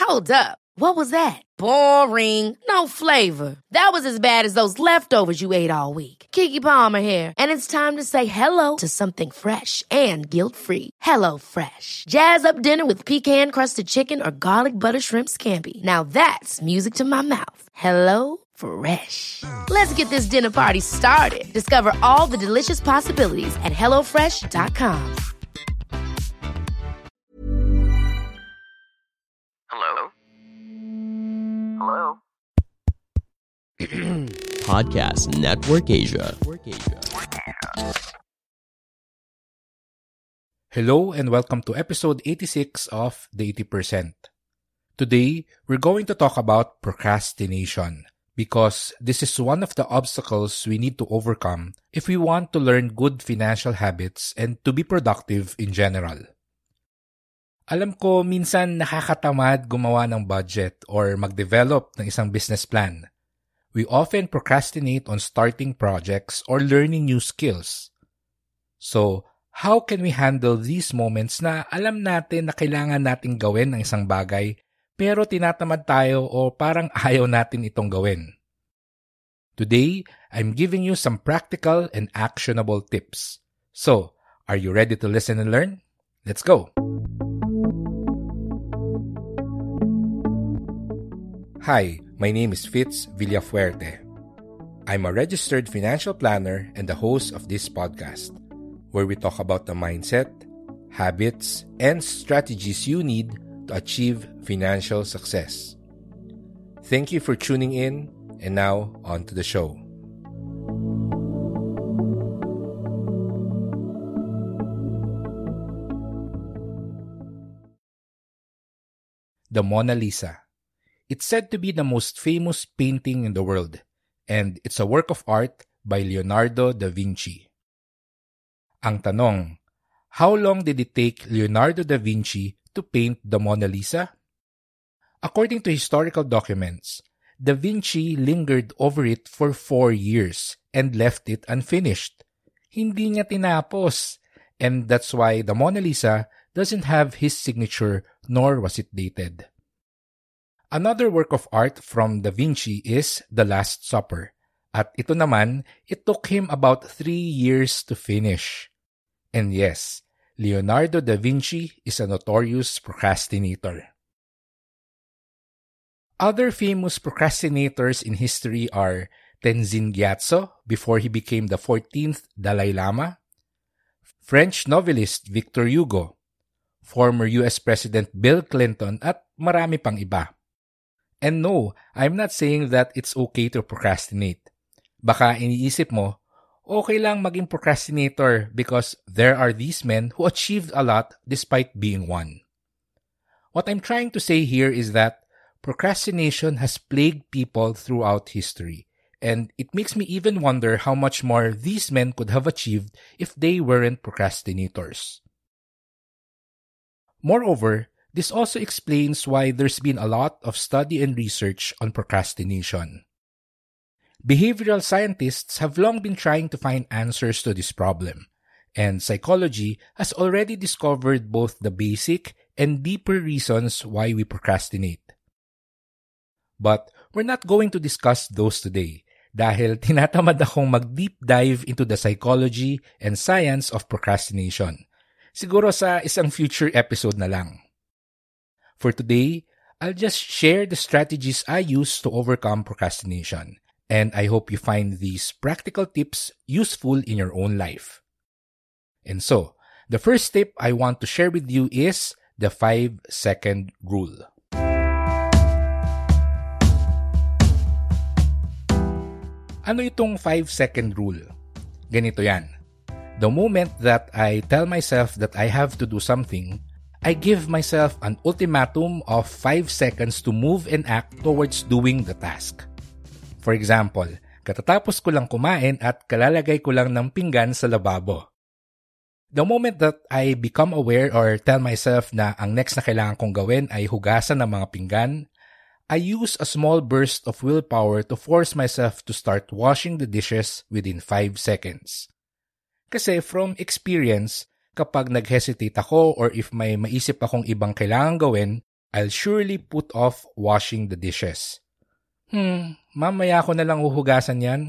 Hold up. What was that? Boring. No flavor. That was as bad as those leftovers you ate all week. Keke Palmer here, and it's time to say hello to something fresh and guilt-free. Hello Fresh. Jazz up dinner with pecan-crusted chicken or garlic butter shrimp scampi. Now that's music to my mouth. Hello Fresh. Let's get this dinner party started. Discover all the delicious possibilities at hellofresh.com. Hello? Hello? Podcast Network Asia. Hello and welcome to episode 86 of The 80%. Today, we're going to talk about procrastination because this is one of the obstacles we need to overcome if we want to learn good financial habits and to be productive in general. Alam ko, minsan nakakatamad gumawa ng budget or mag-develop ng isang business plan. We often procrastinate on starting projects or learning new skills. So, how can we handle these moments na alam natin na kailangan nating gawin ang isang bagay pero tinatamad tayo o parang ayaw natin itong gawin? Today, I'm giving you some practical and actionable tips. So, are you ready to listen and learn? Let's go! Hi, my name is Fitz Villafuerte. I'm a registered financial planner and the host of this podcast, where we talk about the mindset, habits, and strategies you need to achieve financial success. Thank you for tuning in, and now on to the show. The Mona Lisa. It's said to be the most famous painting in the world, and it's a work of art by Leonardo da Vinci. Ang tanong, how long did it take Leonardo da Vinci to paint the Mona Lisa? According to historical documents, Da Vinci lingered over it for 4 years and left it unfinished. Hindi niya tinapos, and that's why the Mona Lisa doesn't have his signature nor was it dated. Another work of art from Da Vinci is The Last Supper. At ito naman, it took him about 3 years to finish. And yes, Leonardo da Vinci is a notorious procrastinator. Other famous procrastinators in history are Tenzin Gyatso before he became the 14th Dalai Lama, French novelist Victor Hugo, former US President Bill Clinton at marami pang iba. And no, I'm not saying that it's okay to procrastinate. Baka iniisip mo, okay lang maging procrastinator because there are these men who achieved a lot despite being one. What I'm trying to say here is that procrastination has plagued people throughout history, and it makes me even wonder how much more these men could have achieved if they weren't procrastinators. Moreover, this also explains why there's been a lot of study and research on procrastination. Behavioral scientists have long been trying to find answers to this problem, and psychology has already discovered both the basic and deeper reasons why we procrastinate. But we're not going to discuss those today dahil tinatamad akong mag-deep dive into the psychology and science of procrastination. Siguro sa isang future episode na lang. For today, I'll just share the strategies I use to overcome procrastination, and I hope you find these practical tips useful in your own life. And so, the first tip I want to share with you is the 5-second rule. Ano itong 5-second rule? Ganito yan. The moment that I tell myself that I have to do something, I give myself an ultimatum of 5 seconds to move and act towards doing the task. For example, katatapos ko lang kumain at kalalagay ko lang ng pinggan sa lababo. The moment that I become aware or tell myself na ang next na kailangan kong gawin ay hugasan ng mga pinggan, I use a small burst of willpower to force myself to start washing the dishes within 5 seconds. Kasi from experience, kapag nag-hesitate ako or if may maisip akong ibang kailangan gawin, I'll surely put off washing the dishes. Mamaya ko na lang uhugasan yan.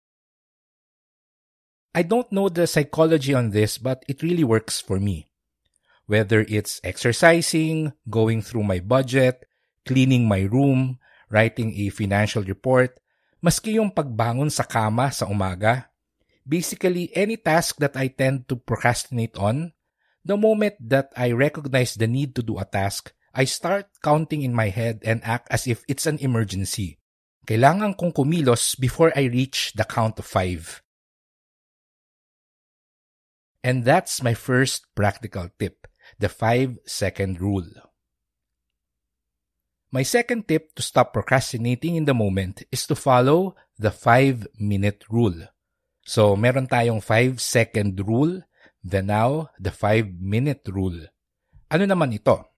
I don't know the psychology on this, but it really works for me. Whether it's exercising, going through my budget, cleaning my room, writing a financial report, maski yung pagbangon sa kama sa umaga, basically any task that I tend to procrastinate on, the moment that I recognize the need to do a task, I start counting in my head and act as if it's an emergency. Kailangan kong kumilos before I reach the count of 5. And that's my first practical tip, the 5-second rule. My second tip to stop procrastinating in the moment is to follow the 5-minute rule. So, meron tayong 5-second rule, then now, the 5-minute rule. Ano naman ito?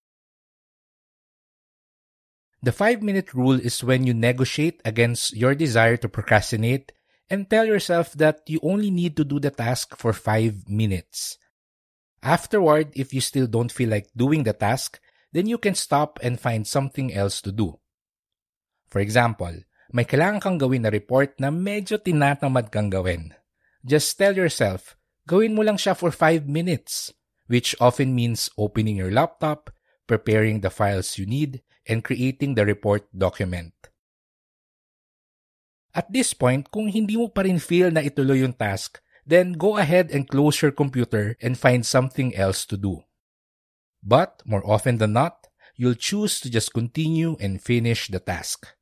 The 5-minute rule is when you negotiate against your desire to procrastinate and tell yourself that you only need to do the task for 5 minutes. Afterward, if you still don't feel like doing the task, then you can stop and find something else to do. For example, may kailangan kang gawin na report na medyo tinatamad kang gawin. Just tell yourself, gawin mo lang siya for 5 minutes, which often means opening your laptop, preparing the files you need, and creating the report document. At this point, kung hindi mo pa rin feel na ituloy yung task, then go ahead and close your computer and find something else to do. But, more often than not, you'll choose to just continue and finish the task.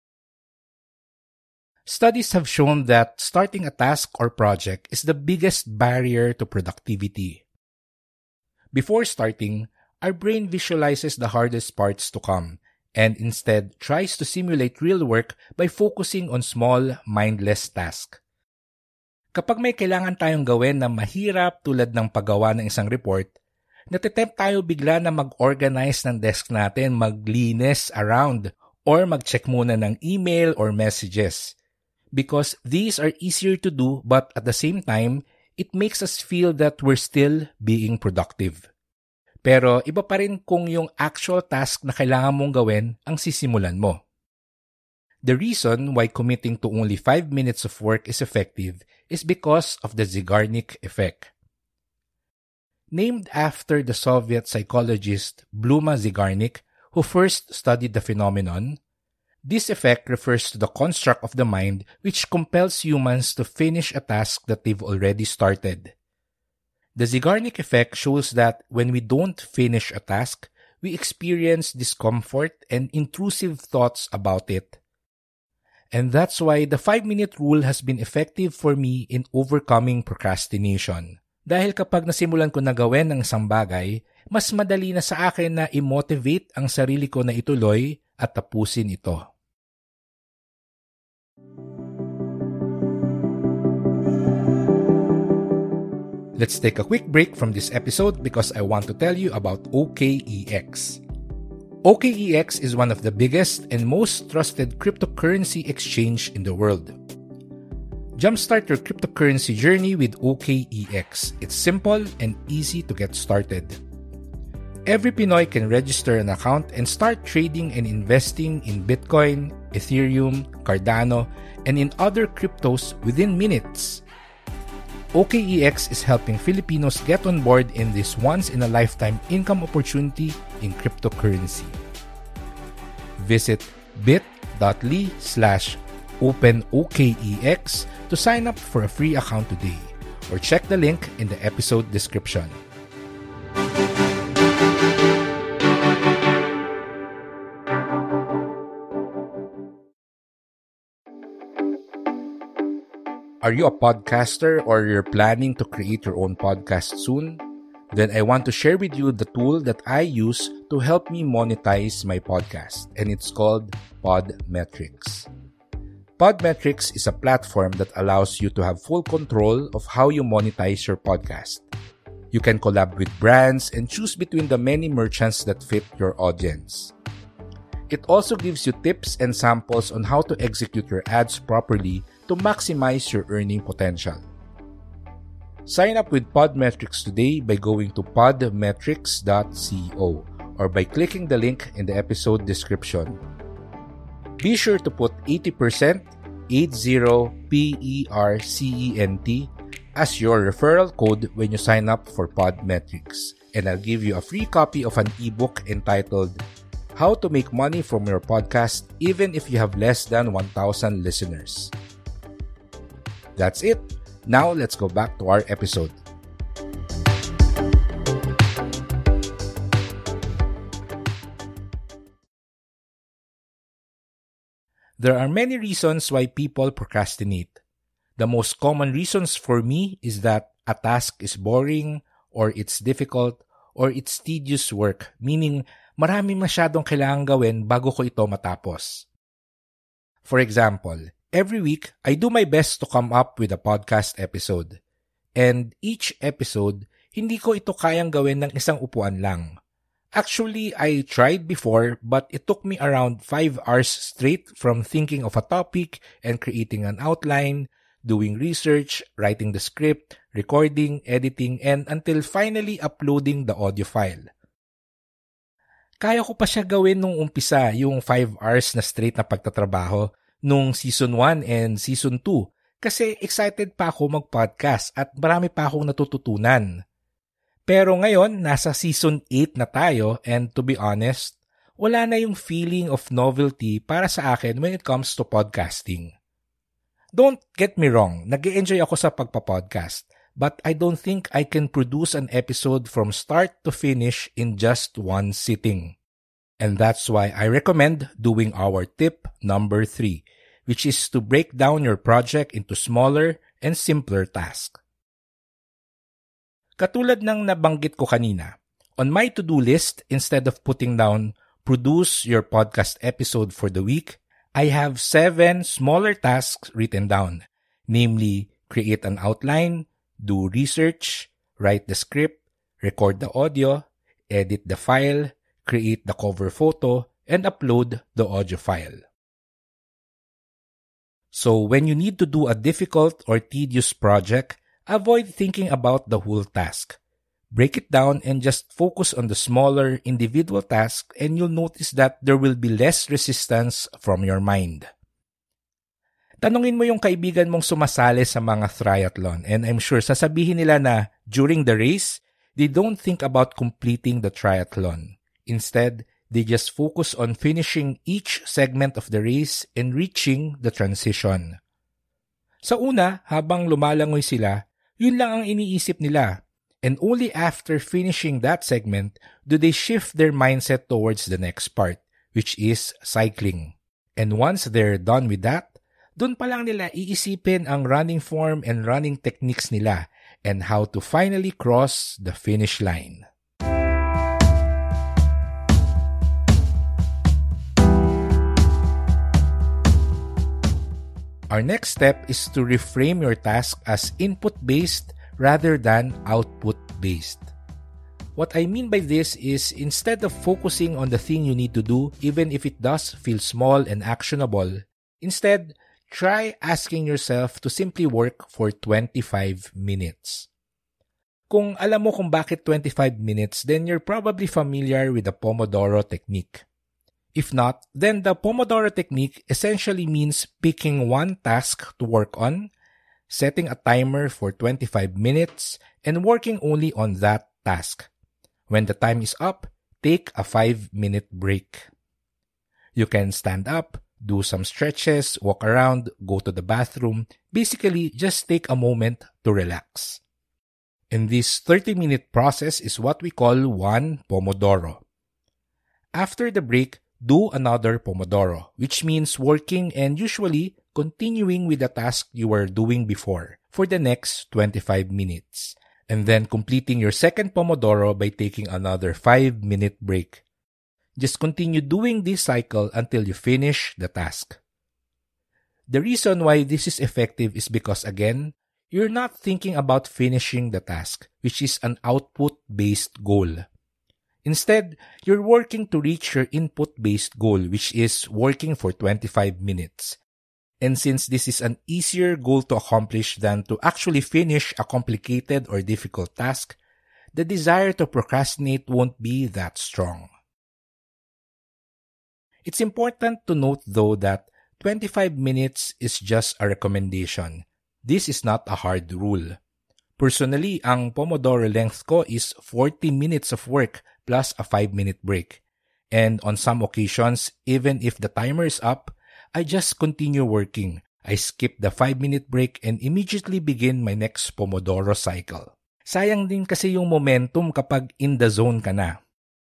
Studies have shown that starting a task or project is the biggest barrier to productivity. Before starting, our brain visualizes the hardest parts to come and instead tries to simulate real work by focusing on small, mindless tasks. Kapag may kailangan tayong gawin na mahirap tulad ng paggawa ng isang report, natitempt tayo bigla na mag-organize ng desk natin, maglinis around, or mag-check muna ng email or messages. Because these are easier to do but at the same time, it makes us feel that we're still being productive. Pero iba pa rin kung yung actual task na kailangan mong gawin ang sisimulan mo. The reason why committing to only 5 minutes of work is effective is because of the Zeigarnik effect. Named after the Soviet psychologist Bluma Zeigarnik, who first studied the phenomenon, this effect refers to the construct of the mind which compels humans to finish a task that they've already started. The Zeigarnik effect shows that when we don't finish a task, we experience discomfort and intrusive thoughts about it. And that's why the 5-minute rule has been effective for me in overcoming procrastination. Dahil kapag nasimulan ko na gawin ang isang bagay, mas madali na sa akin na i-motivate ang sarili ko na ituloy at tapusin ito. Let's take a quick break from this episode because I want to tell you about OKEX. OKEX is one of the biggest and most trusted cryptocurrency exchange in the world. Jumpstart your cryptocurrency journey with OKEX. It's simple and easy to get started. Every Pinoy can register an account and start trading and investing in Bitcoin, Ethereum, Cardano, and in other cryptos within minutes. OKEX is helping Filipinos get on board in this once-in-a-lifetime income opportunity in cryptocurrency. Visit bit.ly/OpenOKEX to sign up for a free account today or check the link in the episode description. Are you a podcaster or you're planning to create your own podcast soon? Then I want to share with you the tool that I use to help me monetize my podcast, and it's called Podmetrics. Podmetrics is a platform that allows you to have full control of how you monetize your podcast. You can collab with brands and choose between the many merchants that fit your audience. It also gives you tips and samples on how to execute your ads properly to maximize your earning potential. Sign up with Podmetrics today by going to podmetrics.co or by clicking the link in the episode description. Be sure to put 80%, 80PERCENT, as your referral code when you sign up for Podmetrics, and I'll give you a free copy of an ebook entitled How to Make Money from Your Podcast Even If You Have Less Than 1,000 Listeners. That's it. Now let's go back to our episode. There are many reasons why people procrastinate. The most common reasons for me is that a task is boring, or it's difficult, or it's tedious work, meaning marami masyadong kailangang gawin bago ko ito matapos. For example, every week, I do my best to come up with a podcast episode. And each episode, hindi ko ito kayang gawin ng isang upuan lang. Actually, I tried before, but it took me around 5 hours straight from thinking of a topic and creating an outline, doing research, writing the script, recording, editing, and until finally uploading the audio file. Kaya ko pa siya gawin nung umpisa, yung 5 hours na straight na pagtatrabaho, nung Season 1 and Season 2, kasi excited pa ako mag-podcast at marami pa akong natututunan. Pero ngayon, nasa Season 8 na tayo, and to be honest, wala na yung feeling of novelty para sa akin when it comes to podcasting. Don't get me wrong, nag-e-enjoy ako sa pagpa-podcast, but I don't think I can produce an episode from start to finish in just one sitting. And that's why I recommend doing our tip number 3, which is to break down your project into smaller and simpler tasks. Katulad ng nabanggit ko kanina, on my to-do list, instead of putting down produce your podcast episode for the week, I have 7 smaller tasks written down, namely create an outline, do research, write the script, record the audio, edit the file, create the cover photo, and upload the audio file. So when you need to do a difficult or tedious project, avoid thinking about the whole task. Break it down and just focus on the smaller individual task, and you'll notice that there will be less resistance from your mind. Tanungin mo yung kaibigan mong sumasali sa mga triathlon, and I'm sure sasabihin nila na during the race, they don't think about completing the triathlon. Instead, they just focus on finishing each segment of the race and reaching the transition. Sa una, habang lumalangoy sila, yun lang ang iniisip nila. And only after finishing that segment do they shift their mindset towards the next part, which is cycling. And once they're done with that, dun pa lang nila iisipin ang running form and running techniques nila and how to finally cross the finish line. Our next step is to reframe your task as input-based rather than output-based. What I mean by this is instead of focusing on the thing you need to do, even if it does feel small and actionable, instead, try asking yourself to simply work for 25 minutes. Kung alam mo kung bakit 25 minutes, then you're probably familiar with the Pomodoro technique. If not, then the Pomodoro technique essentially means picking one task to work on, setting a timer for 25 minutes, and working only on that task. When the time is up, take a 5-minute break. You can stand up, do some stretches, walk around, go to the bathroom, basically just take a moment to relax. And this 30-minute process is what we call one Pomodoro. After the break, do another Pomodoro, which means working and usually continuing with the task you were doing before for the next 25 minutes, and then completing your second Pomodoro by taking another 5-minute break. Just continue doing this cycle until you finish the task. The reason why this is effective is because, again, you're not thinking about finishing the task, which is an output-based goal. Instead, you're working to reach your input-based goal, which is working for 25 minutes. And since this is an easier goal to accomplish than to actually finish a complicated or difficult task, the desire to procrastinate won't be that strong. It's important to note though that 25 minutes is just a recommendation. This is not a hard rule. Personally, ang Pomodoro length ko is 40 minutes of work plus a 5-minute break. And on some occasions, even if the timer is up, I just continue working. I skip the 5-minute break and immediately begin my next Pomodoro cycle. Sayang din kasi yung momentum kapag in the zone ka na.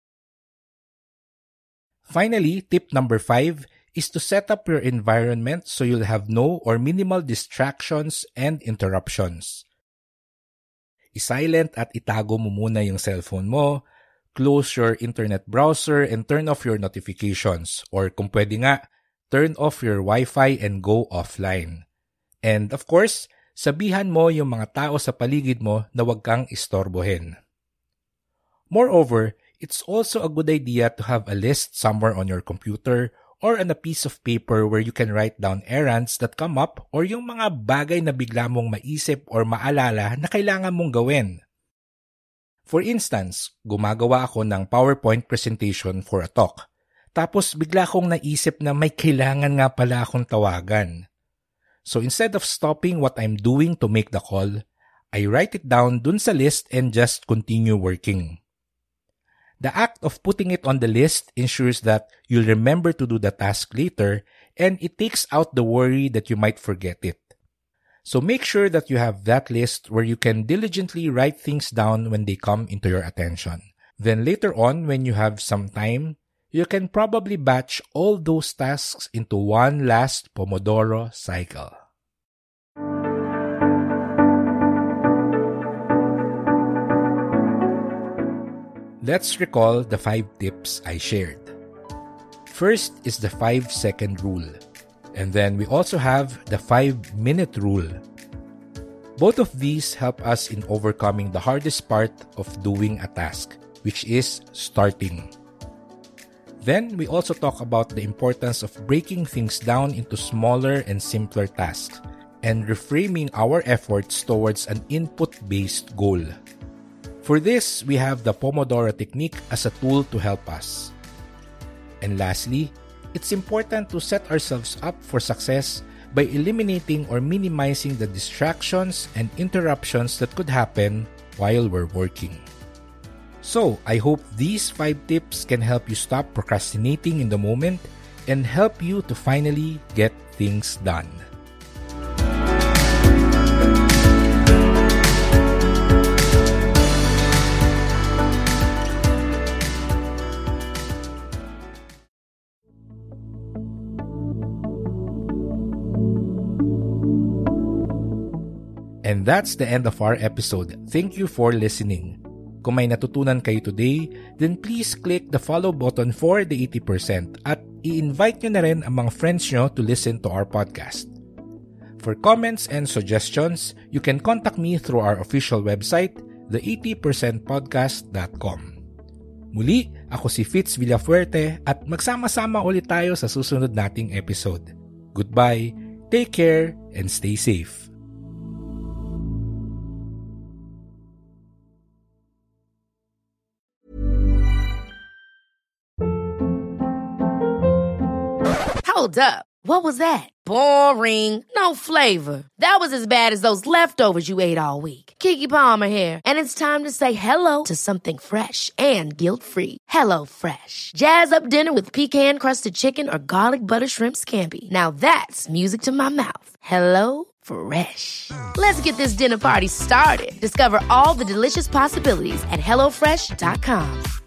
Finally, tip number 5 is to set up your environment so you'll have no or minimal distractions and interruptions. I-silent at itago mo muna yung cellphone mo, close your internet browser and turn off your notifications, or kung pwede nga, turn off your Wi-Fi and go offline. And of course, sabihan mo yung mga tao sa paligid mo na huwag kang istorbohin. Moreover, it's also a good idea to have a list somewhere on your computer or on a piece of paper where you can write down errands that come up or yung mga bagay na bigla mong maisip or maalala na kailangan mong gawin. For instance, gumagawa ako ng PowerPoint presentation for a talk. Tapos bigla kong naisip na may kailangan nga pala akong tawagan. So instead of stopping what I'm doing to make the call, I write it down dun sa list and just continue working. The act of putting it on the list ensures that you'll remember to do the task later and it takes out the worry that you might forget it. So make sure that you have that list where you can diligently write things down when they come into your attention. Then later on, when you have some time, you can probably batch all those tasks into one last Pomodoro cycle. Let's recall the 5 tips I shared. First is the 5-second rule. And then we also have the 5-minute rule. Both of these help us in overcoming the hardest part of doing a task, which is starting. Then we also talk about the importance of breaking things down into smaller and simpler tasks and reframing our efforts towards an input-based goal. For this, we have the Pomodoro technique as a tool to help us. And lastly, it's important to set ourselves up for success by eliminating or minimizing the distractions and interruptions that could happen while we're working. So, I hope these 5 tips can help you stop procrastinating in the moment and help you to finally get things done. And that's the end of our episode. Thank you for listening. Kung may natutunan kayo today, then please click the follow button for the 80% at i-invite nyo na rin ang mga friends nyo to listen to our podcast. For comments and suggestions, you can contact me through our official website, the80percentpodcast.com. Muli, ako si Fitz Villafuerte at magsama-sama ulit tayo sa susunod nating episode. Goodbye, take care, and stay safe. Hold up. What was that? Boring. No flavor. That was as bad as those leftovers you ate all week. Keke Palmer here, and it's time to say hello to something fresh and guilt-free. HelloFresh. Jazz up dinner with pecan-crusted chicken or garlic butter shrimp scampi. Now that's music to my mouth. HelloFresh. Let's get this dinner party started. Discover all the delicious possibilities at HelloFresh.com.